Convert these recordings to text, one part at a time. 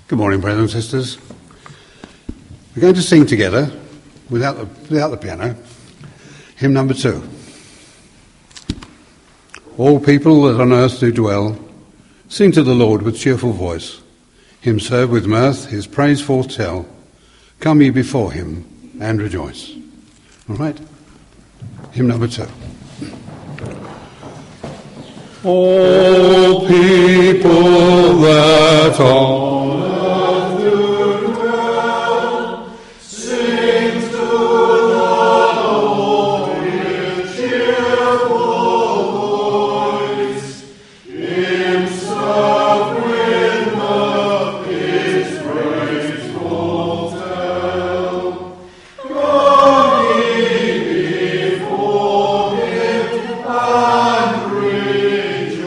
Good morning, brothers and sisters. We're going to sing together, without the piano, hymn number 2. All people that on earth do dwell, sing to the Lord with cheerful voice. Him serve with mirth, his praise forth tell. Come ye before him and rejoice. All right? Hymn number 2. All people that on earth do dwell, sing to the Lord with cheerful voice. Him serve with mirth, his praise full tell. Come ye before him and rejoice.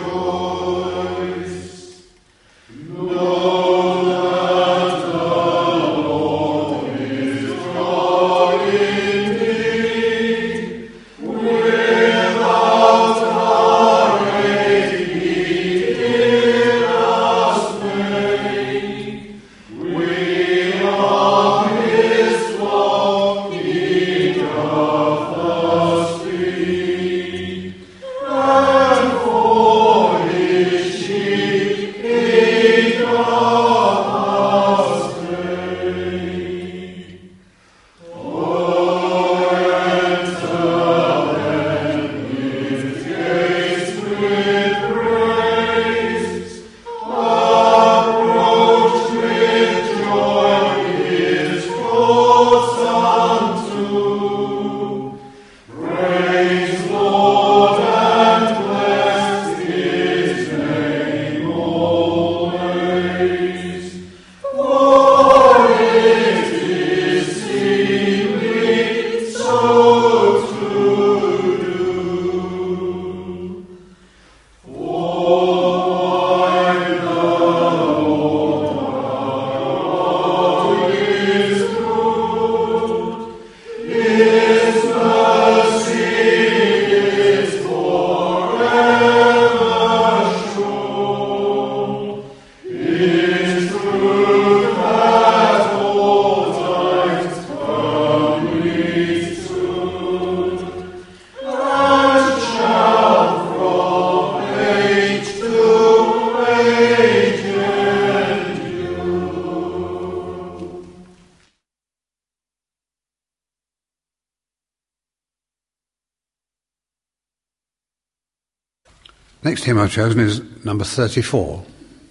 Next hymn I've chosen is number 34,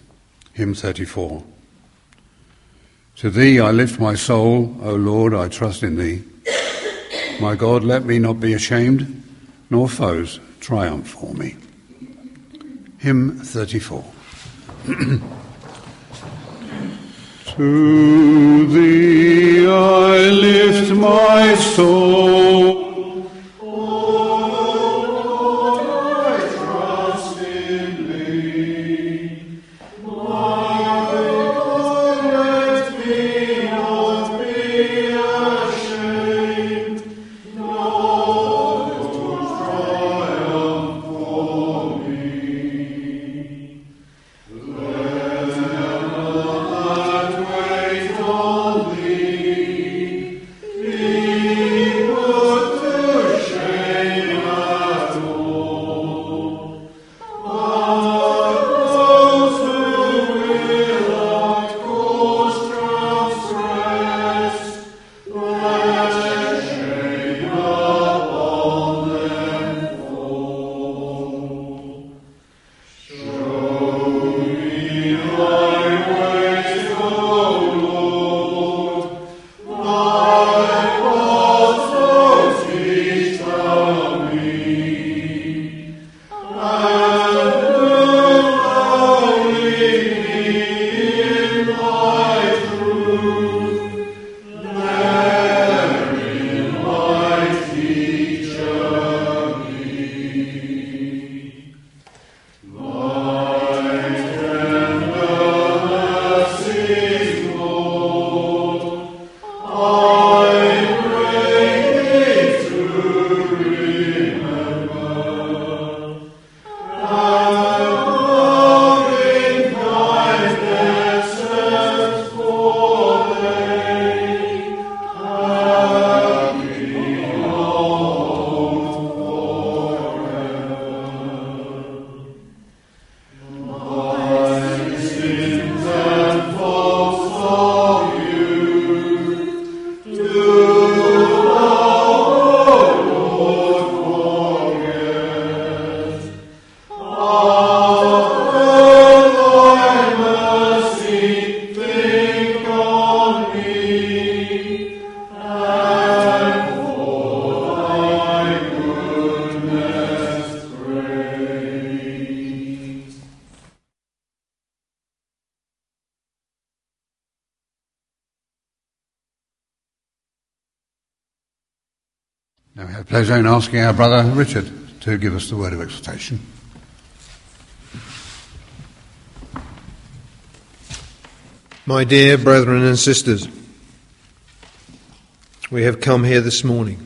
hymn 34. To thee I lift my soul, O Lord, I trust in thee. My God, let me not be ashamed, nor foes triumph for me. Hymn 34. To thee I lift my soul, Put Now we have pleasure in asking our brother Richard to give us the word of exhortation. My dear brethren and sisters, we have come here this morning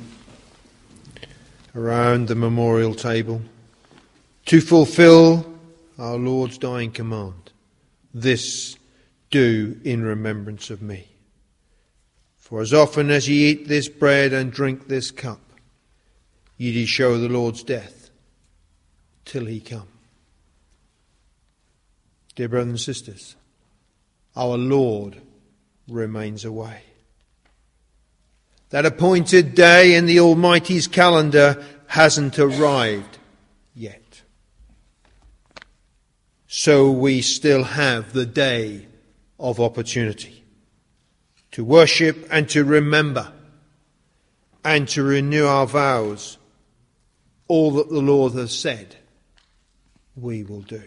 around the memorial table to fulfill our Lord's dying command. This do in remembrance of me. For as often as ye eat this bread and drink this cup, ye do show the Lord's death till he come. Dear brothers and sisters, our Lord remains away. That appointed day in the Almighty's calendar hasn't arrived yet. So we still have the day of opportunity to worship and to remember and to renew our vows. All that the Lord has said, we will do.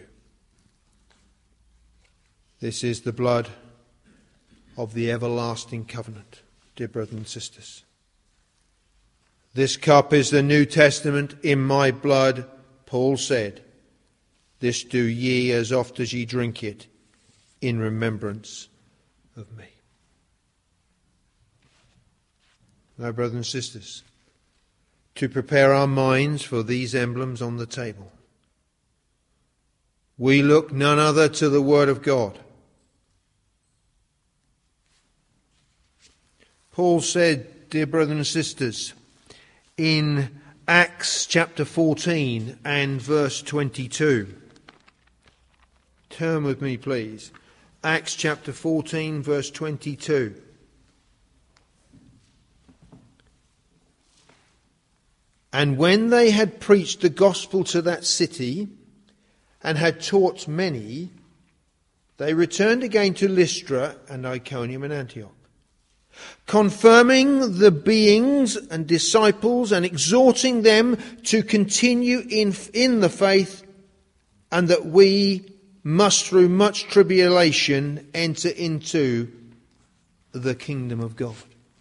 This is the blood of the everlasting covenant, dear brothers and sisters. This cup is the New Testament in my blood, Paul said. This do ye as oft as ye drink it in remembrance of me. Now, brothers and sisters, to prepare our minds for these emblems on the table, we look none other to the Word of God. Paul said, dear brothers and sisters, in Acts chapter 14 and verse 22. Turn with me, please. Acts chapter 14, verse 22. And when they had preached the gospel to that city and had taught many, they returned again to Lystra and Iconium and Antioch, confirming the beings and disciples and exhorting them to continue in the faith, and that we must through much tribulation enter into the kingdom of God.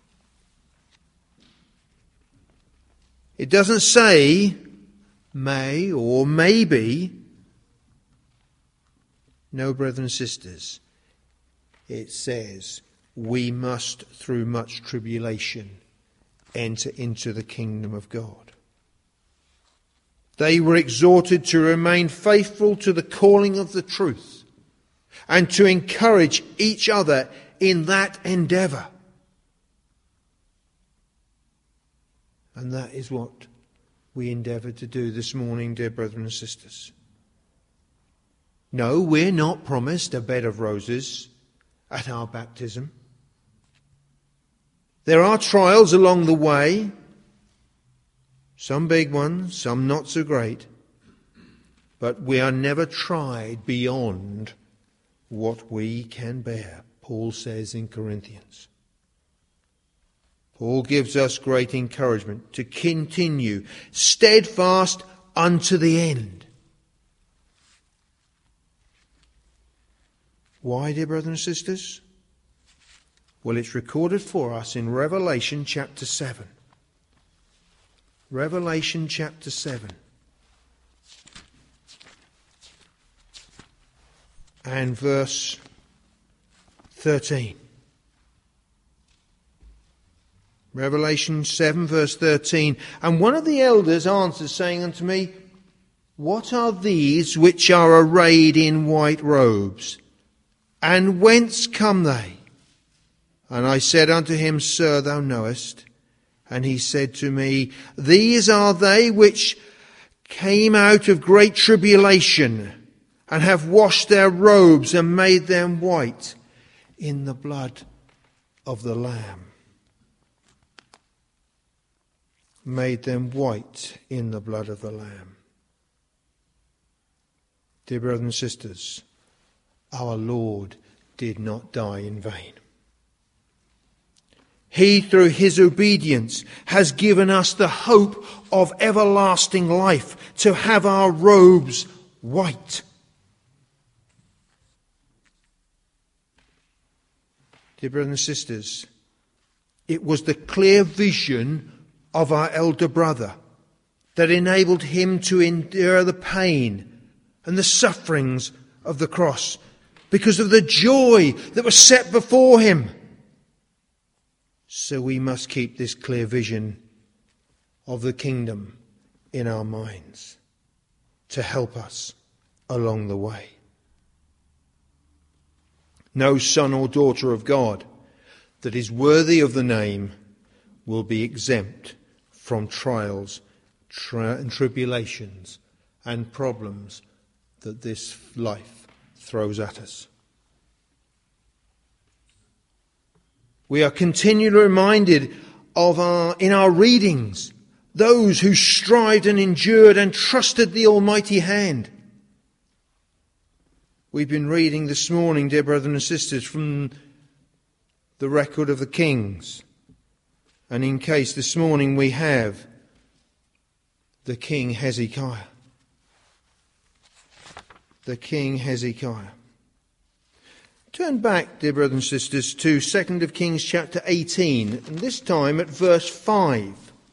It doesn't say may or maybe. No, brothers and sisters. It says we must through much tribulation enter into the kingdom of God. They were exhorted to remain faithful to the calling of the truth and to encourage each other in that endeavour. And that is what we endeavour to do this morning, dear brethren and sisters. No, we're not promised a bed of roses at our baptism. There are trials along the way, some big ones, some not so great, but we are never tried beyond what we can bear, Paul says in Corinthians. Paul gives us great encouragement to continue steadfast unto the end. Why, dear brothers and sisters? Well, it's recorded for us in Revelation chapter 7. Revelation chapter 7. And verse 13. Revelation 7 verse 13. And one of the elders answered, saying unto me, What are these which are arrayed in white robes? And whence come they? And I said unto him, Sir, thou knowest. And he said to me, These are they which came out of great tribulation, and have washed their robes and made them white in the blood of the Lamb. Made them white in the blood of the Lamb. Dear brothers and sisters, our Lord did not die in vain. He, through his obedience, has given us the hope of everlasting life, to have our robes white. Dear brothers and sisters, it was the clear vision of our elder brother that enabled him to endure the pain and the sufferings of the cross because of the joy that was set before him. So we must keep this clear vision of the kingdom in our minds to help us along the way. No son or daughter of God that is worthy of the name will be exempt from trials and tribulations and problems that this life throws at us. We are continually reminded of in our readings those who strived and endured and trusted the almighty hand. We've been reading this morning, dear brothers and sisters, from the record of the kings. And in case this morning we have the King Hezekiah. The King Hezekiah. Turn back, dear brothers and sisters, to 2 Kings chapter 18, and this time at verse 5.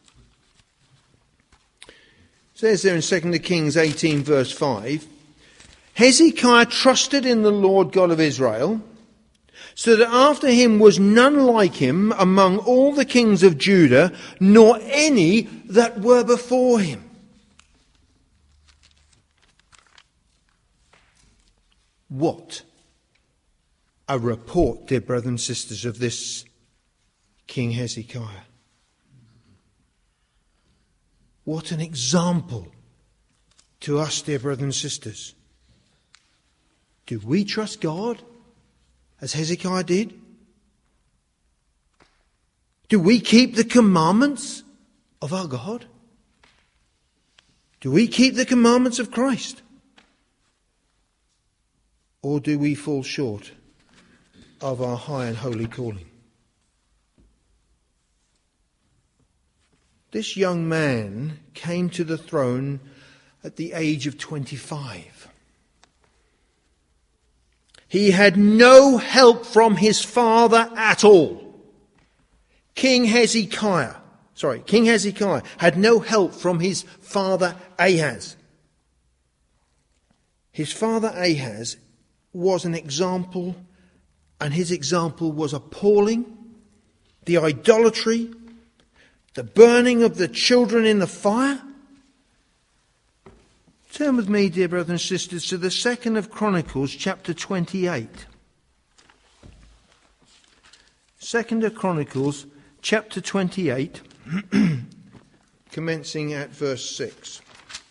It says there in 2 Kings 18 verse 5, Hezekiah trusted in the Lord God of Israel, so that after him was none like him among all the kings of Judah, nor any that were before him. What a report, dear brothers and sisters, of this King Hezekiah. What an example to us, dear brothers and sisters. Do we trust God as Hezekiah did? Do we keep the commandments of our God? Do we keep the commandments of Christ? Or do we fall short of our high and holy calling? This young man came to the throne at the age of 25. He had no help from his father at all. King Hezekiah had no help from his father Ahaz. His father Ahaz was an example, and his example was appalling. The idolatry, the burning of the children in the fire. Turn with me, dear brothers and sisters, to the 2nd Chronicles chapter 28. 2nd Chronicles chapter 28, commencing at verse 6.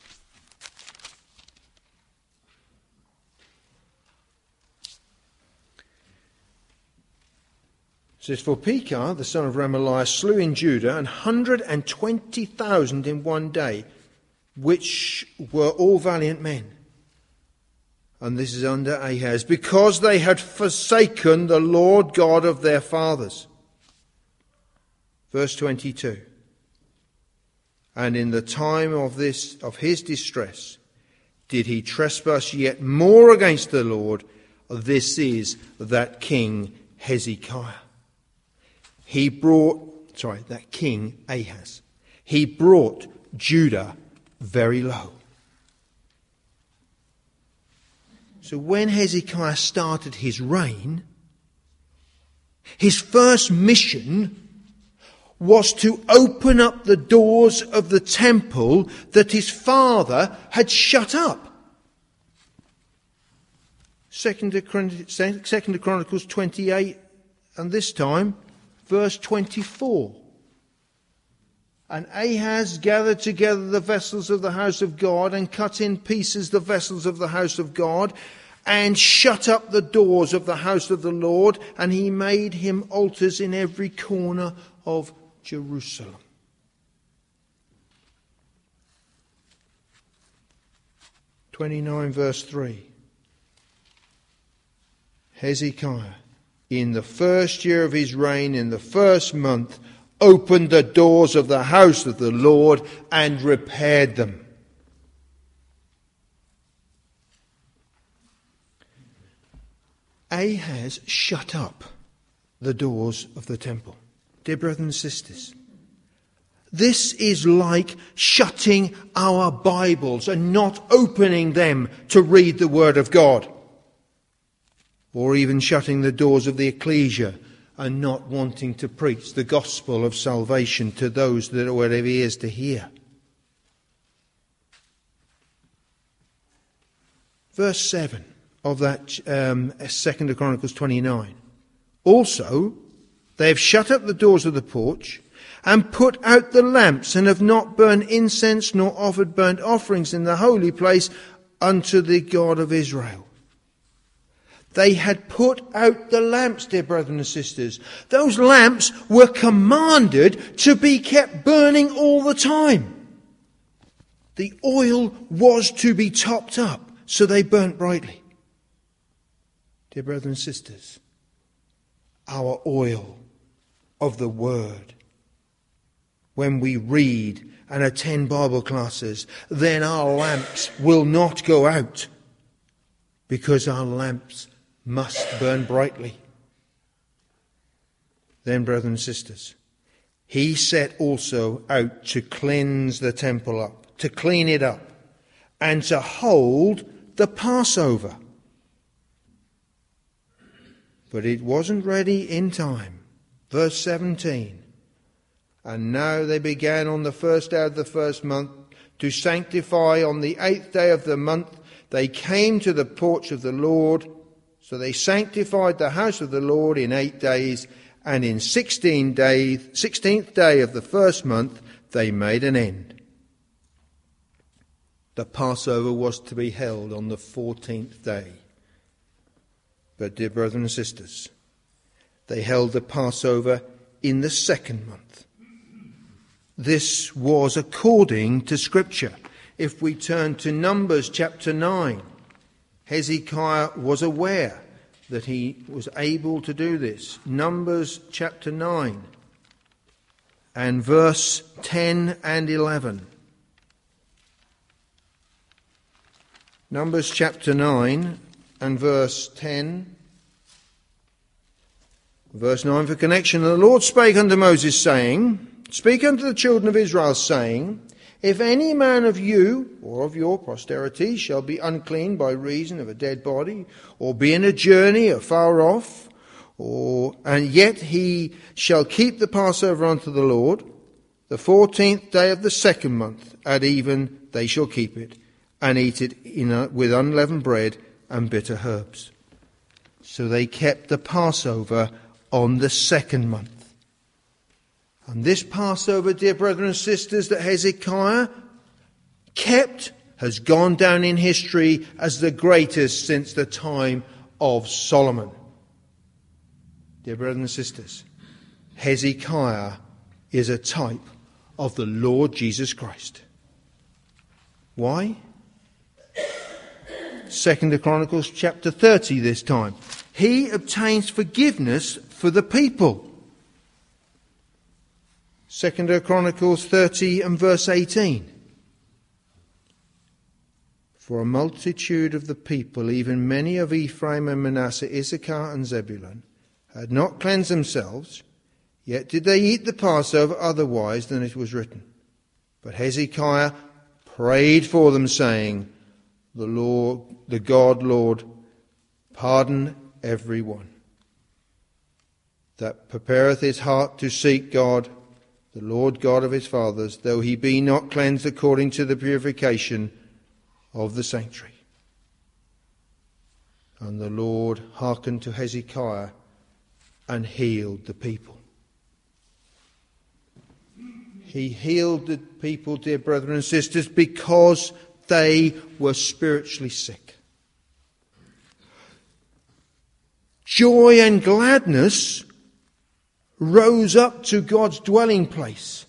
It says, For Pekah, the son of Remaliah, slew in Judah 120,000 in one day, which were all valiant men. And this is under Ahaz, because they had forsaken the Lord God of their fathers. Verse 22. And in the time of his distress, did he trespass yet more against the Lord. This is that King Hezekiah. That King Ahaz. He brought Judah very low. So when Hezekiah started his reign, his first mission was to open up the doors of the temple that his father had shut up. 2 Chronicles 28, and this time, verse 24. And Ahaz gathered together the vessels of the house of God and cut in pieces the vessels of the house of God and shut up the doors of the house of the Lord, and he made him altars in every corner of Jerusalem. Verse 3. Hezekiah, in the first year of his reign, in the first month, opened the doors of the house of the Lord and repaired them. Ahaz shut up the doors of the temple. Dear brothers and sisters, This is like shutting our Bibles and not opening them to read the Word of God. Or even shutting the doors of the ecclesia and not wanting to preach the gospel of salvation to those that have ears to hear. Verse 7 of that 2 Chronicles 29. Also, they have shut up the doors of the porch and put out the lamps, and have not burned incense nor offered burnt offerings in the holy place unto the God of Israel. They had put out the lamps, dear brothers and sisters. Those lamps were commanded to be kept burning all the time. The oil was to be topped up, so they burnt brightly. Dear brothers and sisters, our oil of the Word, when we read and attend Bible classes, then our lamps will not go out, because our lamps must burn brightly. Then, brothers and sisters, he set also out to cleanse the temple up, to clean it up, and to hold the Passover. But it wasn't ready in time. Verse 17. And now they began on the first day of the first month to sanctify on the 8th day of the month. They came to the porch of the Lord. So they sanctified the house of the Lord in 8 days. And in 16th day of the first month, they made an end. The Passover was to be held on the 14th day. But, dear brothers and sisters, they held the Passover in the second month. This was according to Scripture. If we turn to Numbers chapter 9, Hezekiah was aware that he was able to do this. Numbers chapter 9 and verse 10 and 11. Numbers chapter 9 and verse 10. Verse 9 for connection. And the Lord spake unto Moses, saying, Speak unto the children of Israel, saying, If any man of you or of your posterity shall be unclean by reason of a dead body, or be in a journey afar off, and yet he shall keep the Passover unto the Lord, the 14th day of the second month at even they shall keep it, and eat it with unleavened bread and bitter herbs. So they kept the Passover on the second month. And this Passover, dear brothers and sisters, that Hezekiah kept has gone down in history as the greatest since the time of Solomon. Dear brothers and sisters, Hezekiah is a type of the Lord Jesus Christ. Why? 2 Chronicles chapter 30 this time. He obtains forgiveness for the people. 2 Chronicles 30 and verse 18. For a multitude of the people, even many of Ephraim and Manasseh, Issachar and Zebulun, had not cleansed themselves, yet did they eat the Passover otherwise than it was written. But Hezekiah prayed for them, saying, the God, Lord, pardon every one that prepareth his heart to seek God, the Lord God of his fathers, though he be not cleansed according to the purification of the sanctuary. And the Lord hearkened to Hezekiah and healed the people. He healed the people, dear brothers and sisters, because they were spiritually sick. Joy and gladness rose up to God's dwelling place.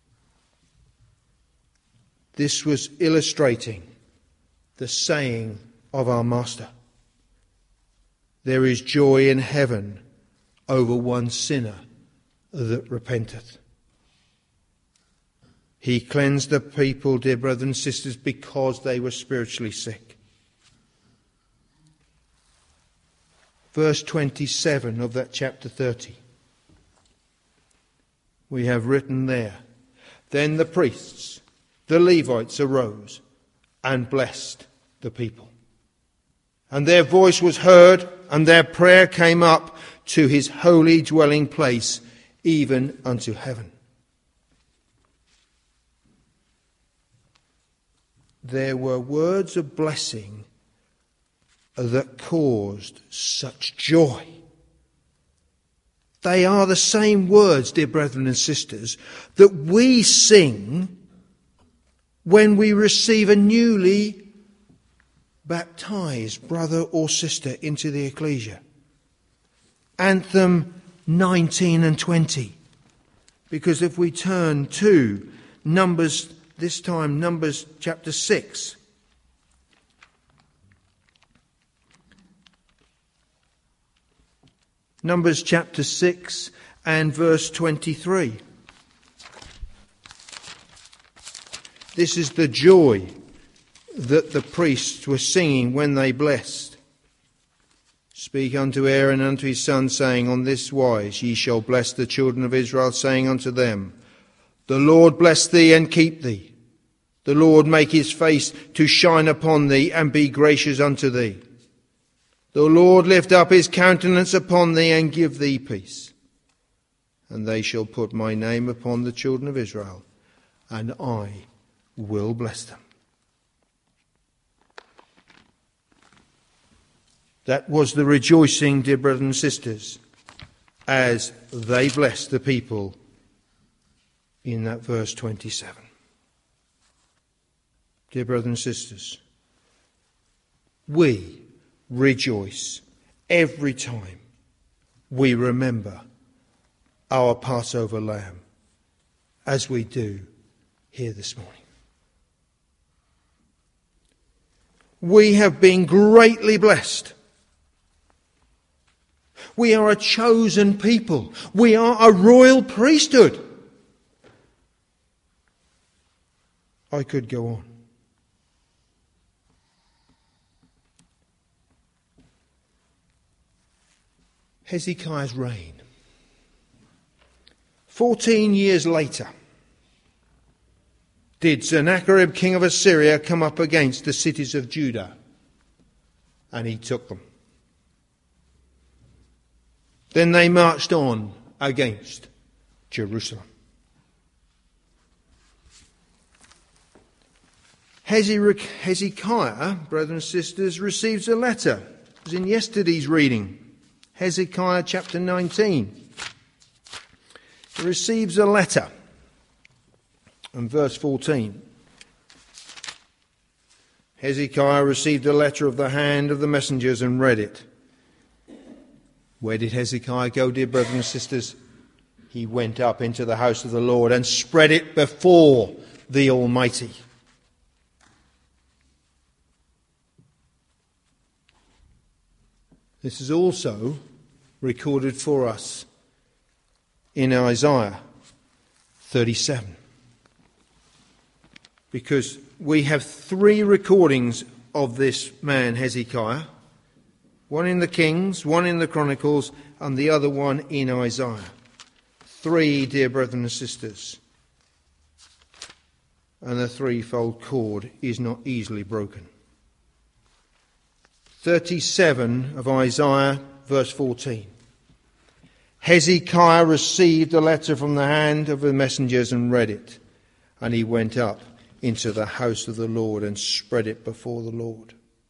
This was illustrating the saying of our Master. There is joy in heaven over one sinner that repenteth. He cleansed the people, dear brothers and sisters, because they were spiritually sick. Verse 27 of that chapter 30. We have written there, Then the priests, the Levites, arose and blessed the people. And their voice was heard, and their prayer came up to his holy dwelling place, even unto heaven. There were words of blessing that caused such joy. They are the same words, dear brethren and sisters, that we sing when we receive a newly baptized brother or sister into the ecclesia. Anthem 19 and 20. Because if we turn to Numbers, this time Numbers chapter 6. Numbers chapter 6 and verse 23. This is the joy that the priests were singing when they blessed. Speak unto Aaron and unto his sons, saying, On this wise ye shall bless the children of Israel, saying unto them, The Lord bless thee and keep thee. The Lord make his face to shine upon thee and be gracious unto thee. The Lord lift up his countenance upon thee and give thee peace. And they shall put my name upon the children of Israel, and I will bless them. That was the rejoicing, dear brothers and sisters, as they blessed the people in that verse 27. Dear brothers and sisters, we rejoice every time we remember our Passover lamb, as we do here this morning. We have been greatly blessed. We are a chosen people. We are a royal priesthood. I could go on. Hezekiah's reign. 14 years later, did Sennacherib, king of Assyria, come up against the cities of Judah, and he took them. Then they marched on against Jerusalem. Hezekiah, brothers and sisters, receives a letter. It was in yesterday's reading. Hezekiah chapter 19. He receives a letter. And verse 14. Hezekiah received a letter of the hand of the messengers and read it. Where did Hezekiah go, dear brothers and sisters? He went up into the house of the Lord and spread it before the Almighty. This is also recorded for us in Isaiah 37. Because we have 3 recordings of this man, Hezekiah. One in the Kings, one in the Chronicles, and the other one in Isaiah. 3, dear brethren and sisters. And the threefold cord is not easily broken. 37 of Isaiah, verse 14. Hezekiah received a letter from the hand of the messengers and read it. And he went up into the house of the Lord and spread it before the Lord.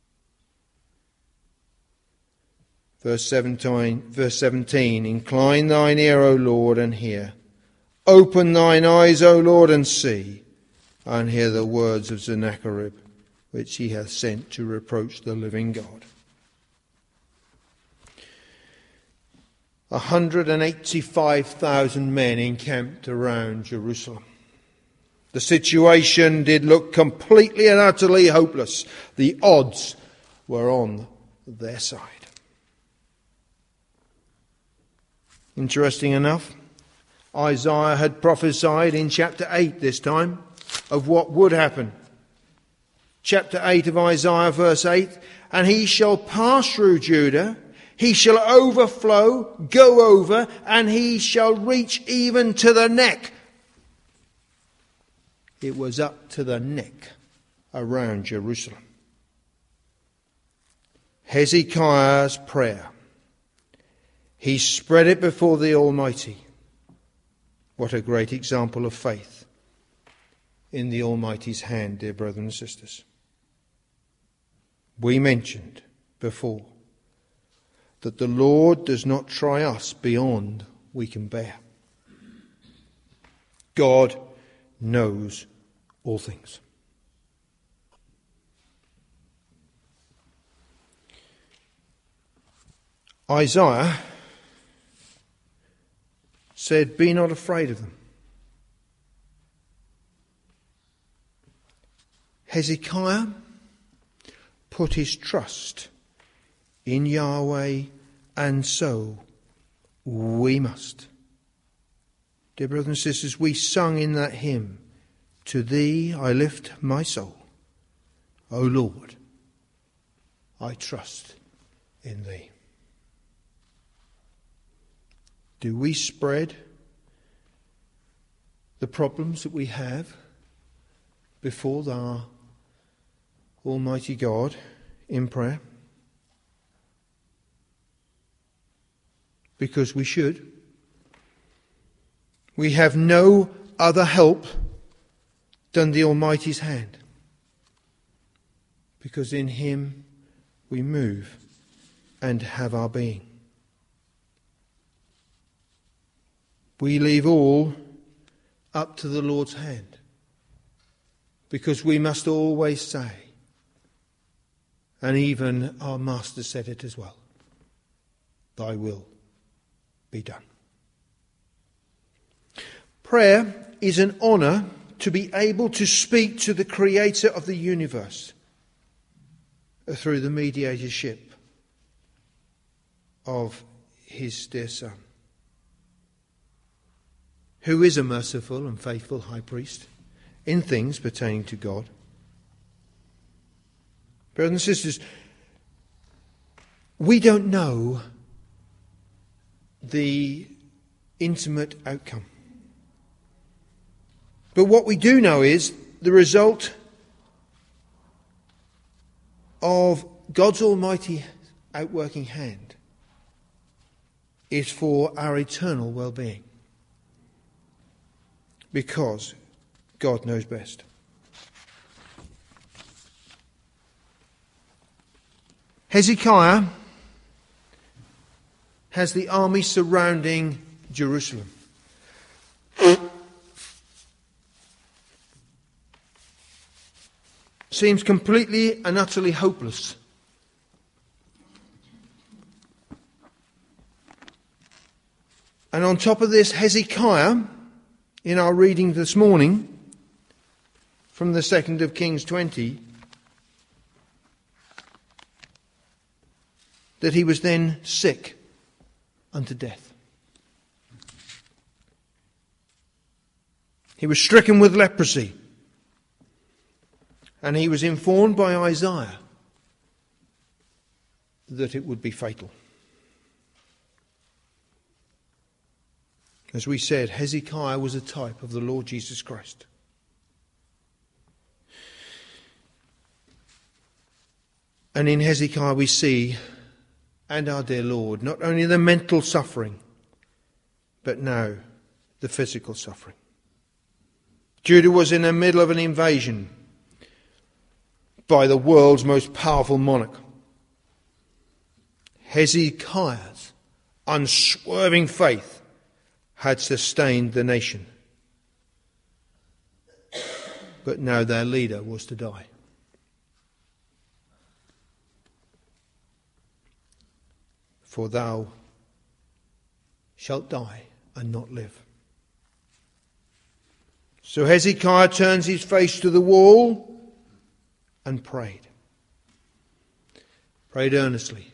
Verse 17, Incline thine ear, O Lord, and hear. Open thine eyes, O Lord, and see, and hear the words of Sennacherib, which he hath sent to reproach the living God. 185,000 men encamped around Jerusalem. The situation did look completely and utterly hopeless. The odds were on their side. Interesting enough, Isaiah had prophesied in chapter 8 this time of what would happen. Chapter 8 of Isaiah, verse 8, And he shall pass through Judah, he shall overflow, go over, and he shall reach even to the neck. It was up to the neck around Jerusalem. Hezekiah's prayer. He spread it before the Almighty. What a great example of faith in the Almighty's hand, dear brothers and sisters. We mentioned before that the Lord does not try us beyond we can bear. God knows all things. Isaiah said, "Be not afraid of them." Hezekiah put his trust in Yahweh, and so we must. Dear brothers and sisters, we sung in that hymn, "To thee I lift my soul, O Lord, I trust in thee." Do we spread the problems that we have before our Almighty God in prayer? Because we should. We have no other help than the Almighty's hand, because in him we move and have our being. We leave all up to the Lord's hand, because we must always say, and even our Master said it as well, "Thy will be done." Prayer is an honour to be able to speak to the Creator of the universe through the mediatorship of his dear Son, who is a merciful and faithful high priest in things pertaining to God. Brothers and sisters, we don't know the intimate outcome. But what we do know is the result of God's almighty outworking hand is for our eternal well-being, because God knows best. Hezekiah has the army surrounding Jerusalem. Seems completely and utterly hopeless. And on top of this, Hezekiah, in our reading this morning from the 2nd of Kings 20, that he was then sick unto death. He was stricken with leprosy. And he was informed by Isaiah that it would be fatal. As we said, Hezekiah was a type of the Lord Jesus Christ. And in Hezekiah we see, and our dear Lord, not only the mental suffering, but now the physical suffering. Judah was in the middle of an invasion by the world's most powerful monarch. Hezekiah's unswerving faith had sustained the nation. But now their leader was to die. For thou shalt die and not live. So Hezekiah turns his face to the wall and prayed. Prayed earnestly.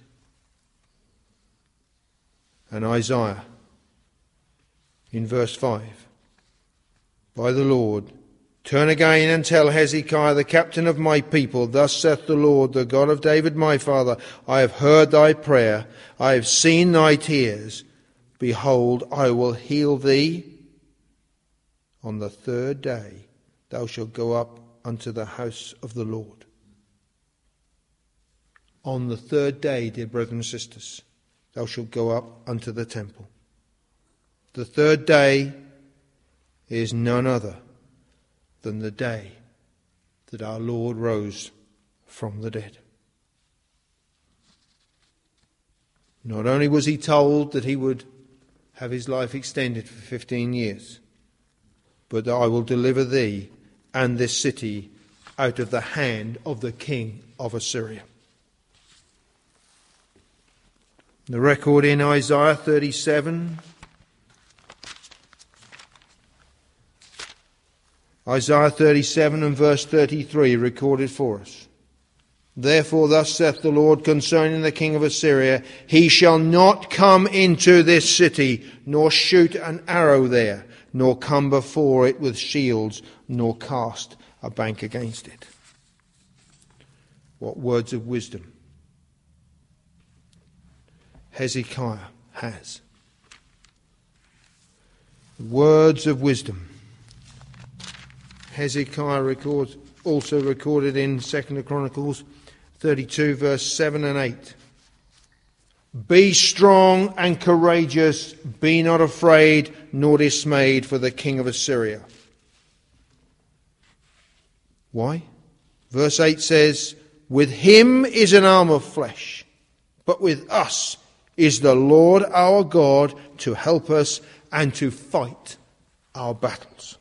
And Isaiah, in verse 5, by the Lord, turn again and tell Hezekiah, the captain of my people, thus saith the Lord, the God of David my father, I have heard thy prayer, I have seen thy tears. Behold, I will heal thee. On the third day thou shalt go up unto the house of the Lord. On the third day, dear brethren and sisters, thou shalt go up unto the temple. The third day is none other than the day that our Lord rose from the dead. Not only was he told that he would have his life extended for 15 years, but that I will deliver thee and this city out of the hand of the king of Assyria. The record in Isaiah 37. Isaiah 37 and verse 33 recorded for us. Therefore thus saith the Lord concerning the king of Assyria, he shall not come into this city, nor shoot an arrow there, nor come before it with shields, nor cast a bank against it. What words of wisdom Hezekiah has. Words of wisdom. Hezekiah also recorded in 2 Chronicles 32 verse 7 and 8. Be strong and courageous, be not afraid nor dismayed for the king of Assyria. Why? Verse 8 says, with him is an arm of flesh, but with us is the Lord our God to help us and to fight our battles.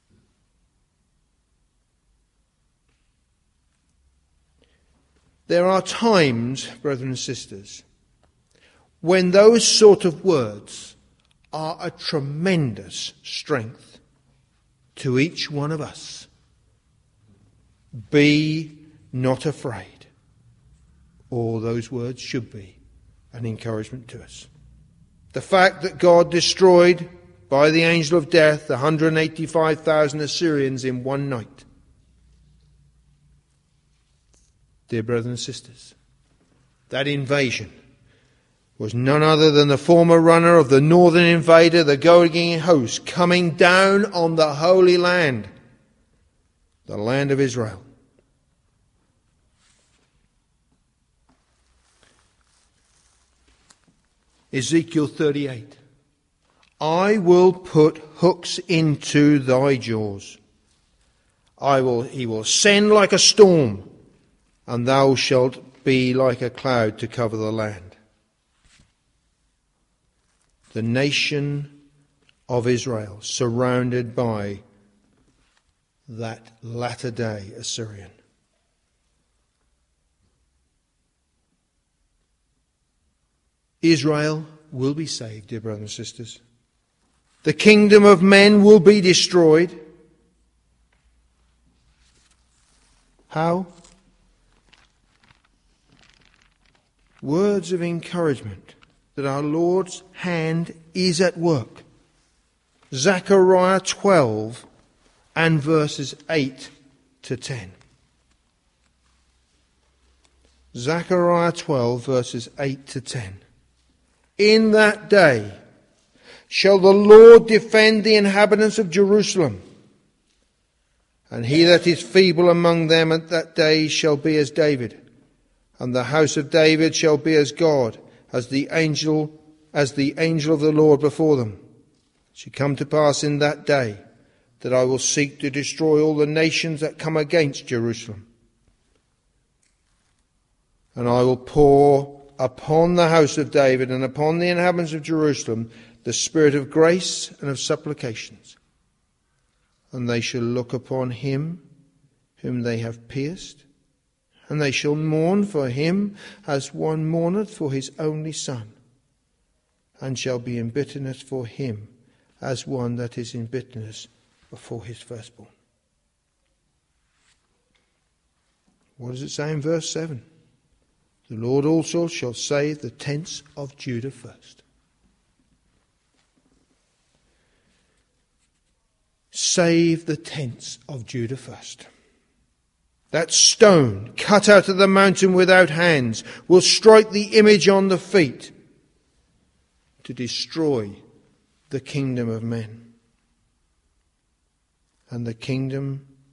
There are times, brethren and sisters, when those sort of words are a tremendous strength to each one of us. Be not afraid. All those words should be an encouragement to us. The fact that God destroyed by the angel of death 185,000 Assyrians in one night. Dear brothers and sisters, that invasion was none other than the former runner of the northern invader, the Goging host, coming down on the Holy Land, the land of Israel. Ezekiel 38. I will put hooks into thy jaws. He will send like a storm, and thou shalt be like a cloud to cover the land. The nation of Israel surrounded by that latter day Assyrian. Israel will be saved, dear brothers and sisters. The kingdom of men will be destroyed. How? Words of encouragement that our Lord's hand is at work. Zechariah 12 and verses 8 to 10. Zechariah 12 verses 8 to 10. In that day shall the Lord defend the inhabitants of Jerusalem, and he that is feeble among them at that day shall be as David, and the house of David shall be as God, as the angel of the Lord before them. It shall come to pass in that day that I will seek to destroy all the nations that come against Jerusalem. And I will pour upon the house of David and upon the inhabitants of Jerusalem the spirit of grace and of supplications. And they shall look upon him whom they have pierced, and they shall mourn for him as one mourneth for his only son, and shall be in bitterness for him as one that is in bitterness for his firstborn. What does it say in verse 7? The Lord also shall save the tents of Judah first. Save the tents of Judah first. That stone cut out of the mountain without hands will strike the image on the feet to destroy the kingdom of men. And the kingdom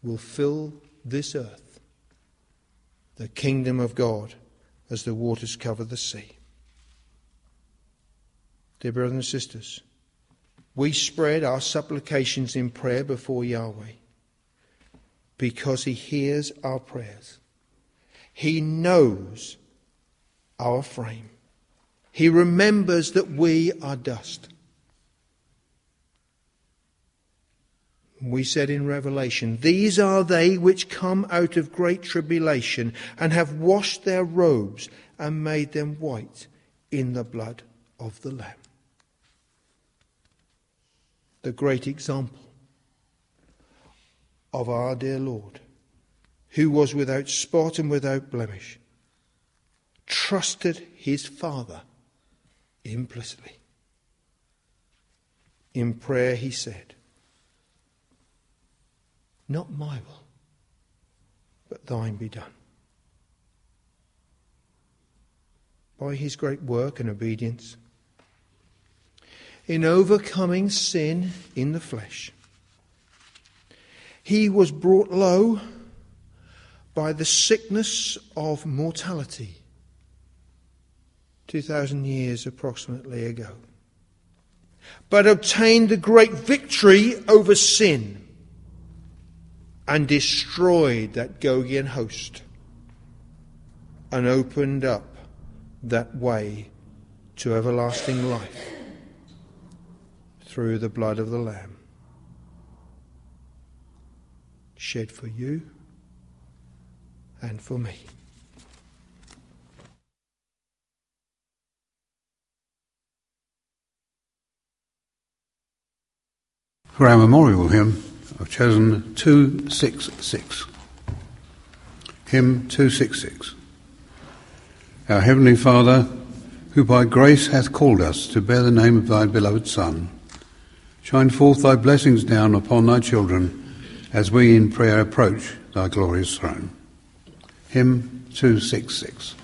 will fill this earth, the kingdom of God, as the waters cover the sea. Dear brothers and sisters, we spread our supplications in prayer before Yahweh because he hears our prayers. He knows our frame. He remembers that we are dust. We said in Revelation, these are they which come out of great tribulation and have washed their robes and made them white in the blood of the Lamb. The great example of our dear Lord, who was without spot and without blemish, trusted his Father implicitly. In prayer he said, not my will, but thine be done. By his great work and obedience, in overcoming sin in the flesh, he was brought low by the sickness of mortality 2,000 years approximately ago, but obtained the great victory over sin and destroyed that Gogian host and opened up that way to everlasting life through the blood of the Lamb, shed for you and for me. For our memorial hymn, I've chosen 266. Hymn 266. Our Heavenly Father, who by grace hath called us to bear the name of thy beloved Son, shine forth thy blessings down upon thy children as we in prayer approach thy glorious throne. Hymn 266.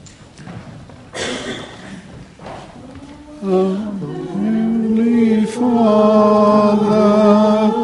Heavenly Father,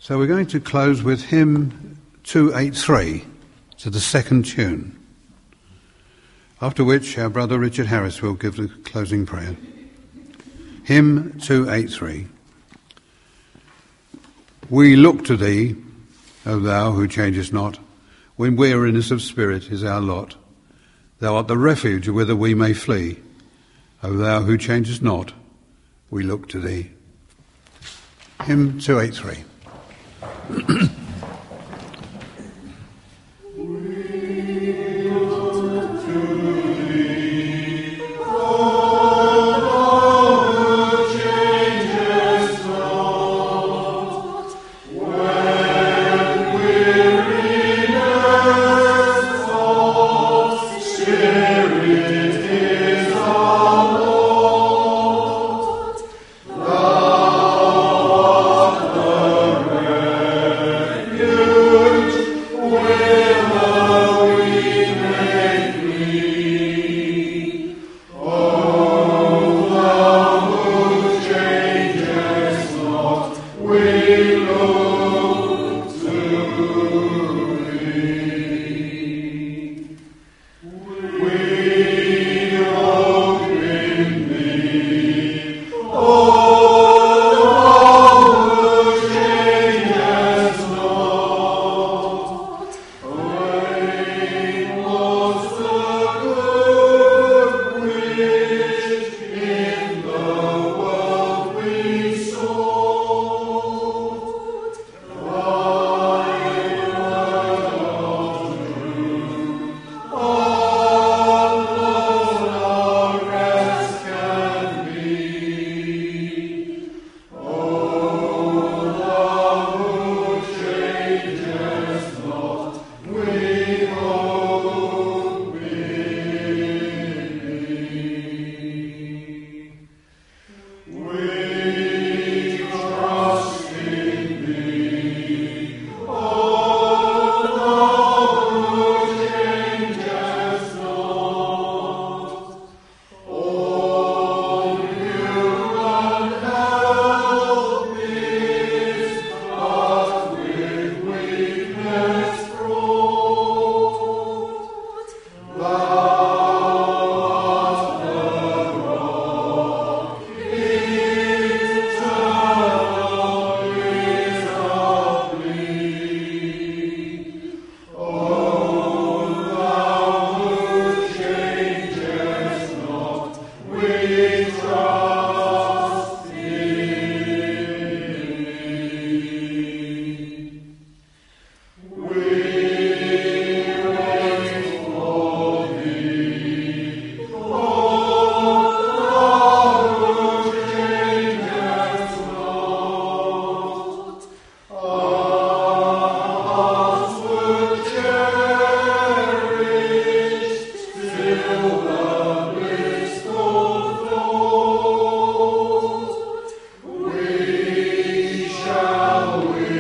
So we're going to close with hymn 283 to the second tune, after which our brother Richard Harris will give the closing prayer. Hymn 283. We look to thee, O thou who changest not, when weariness of spirit is our lot. Thou art the refuge whither we may flee. O thou who changest not, we look to thee. Hymn 283. We shall